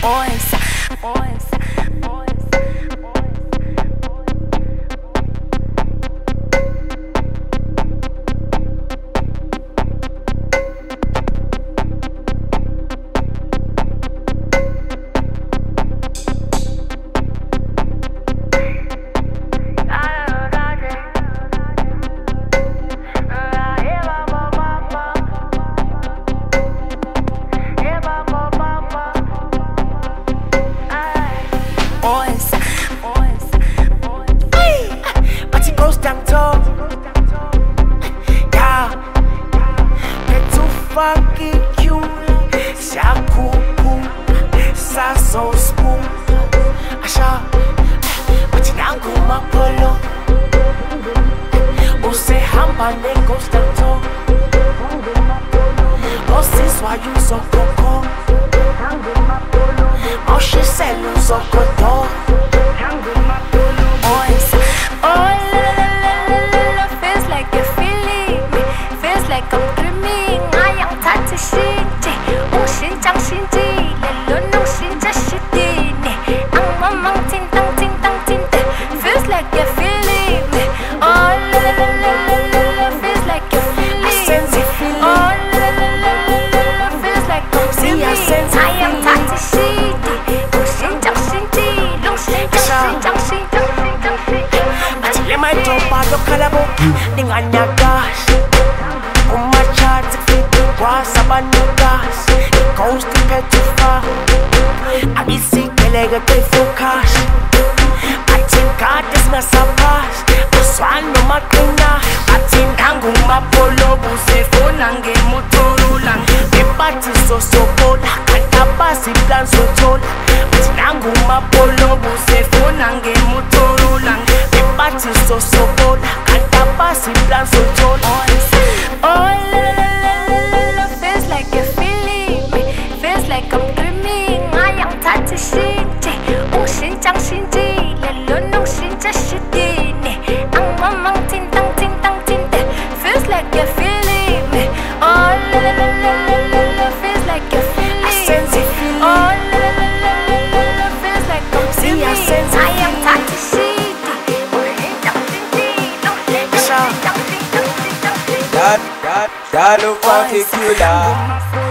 But it goes down tall. Yeah, they're too fucking cute. Shakuku, sa so smooth. Asha, but nangu mapolo. Ose hamba ne goes down tall. Ose swayu so coco. Moshi selu so koto. My tropa lo kalabo dengan nyagas umacha tfitu kwa sabanugas coast petufa abisi kelega te focus atinka desmasapas aswano makina atindangu mapolo busefona ngemotorola ebati sosobola katabasi plan sotola atindangu mapolo busefona ngemotorola so so bold, can't pass it, plan so tall. Oh, la, feels like you're feeling me, feels like I'm dreaming. I am touching shit, oh, xin chang xin ji, le lo no xin ja shit ne. Ang mamang tin tang tin, feels like you're feeling me. Oh, la, feels like you're feeling me. Oh, la, feels like I'm dreaming. I am touching shit. That look fucking killer.